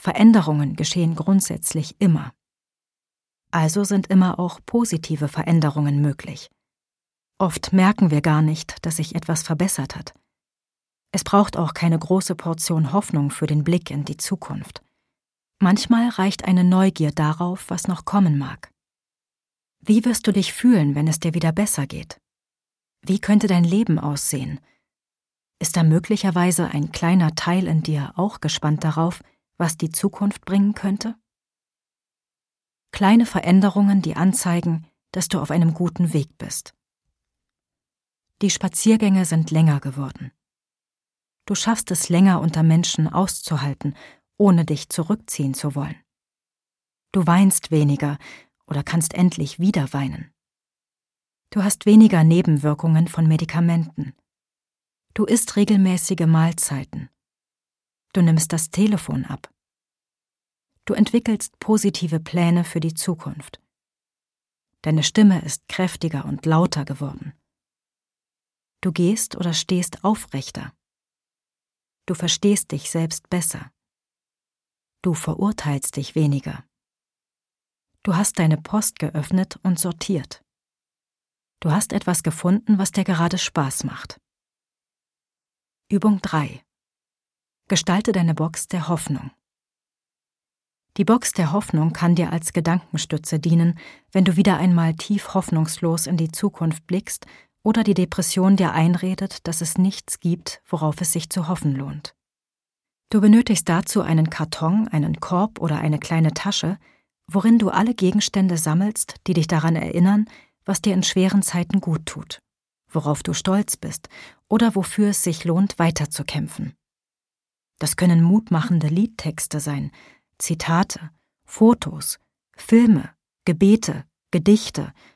Veränderungen geschehen grundsätzlich immer. Also sind immer auch positive Veränderungen möglich. Oft merken wir gar nicht, dass sich etwas verbessert hat. Es braucht auch keine große Portion Hoffnung für den Blick in die Zukunft. Manchmal reicht eine Neugier darauf, was noch kommen mag. Wie wirst du dich fühlen, wenn es dir wieder besser geht? Wie könnte dein Leben aussehen? Ist da möglicherweise ein kleiner Teil in dir auch gespannt darauf, was die Zukunft bringen könnte? Kleine Veränderungen, die anzeigen, dass du auf einem guten Weg bist. Die Spaziergänge sind länger geworden. Du schaffst es länger unter Menschen auszuhalten, ohne dich zurückziehen zu wollen. Du weinst weniger oder kannst endlich wieder weinen. Du hast weniger Nebenwirkungen von Medikamenten. Du isst regelmäßige Mahlzeiten. Du nimmst das Telefon ab. Du entwickelst positive Pläne für die Zukunft. Deine Stimme ist kräftiger und lauter geworden. Du gehst oder stehst aufrechter. Du verstehst dich selbst besser. Du verurteilst dich weniger. Du hast deine Post geöffnet und sortiert. Du hast etwas gefunden, was dir gerade Spaß macht. Übung 3. Gestalte deine Box der Hoffnung. Die Box der Hoffnung kann dir als Gedankenstütze dienen, wenn du wieder einmal tief hoffnungslos in die Zukunft blickst oder die Depression dir einredet, dass es nichts gibt, worauf es sich zu hoffen lohnt. Du benötigst dazu einen Karton, einen Korb oder eine kleine Tasche, worin du alle Gegenstände sammelst, die dich daran erinnern, was dir in schweren Zeiten gut tut, worauf du stolz bist oder wofür es sich lohnt, weiterzukämpfen. Das können mutmachende Liedtexte sein, Zitate, Fotos, Filme, Gebete, Gedichte,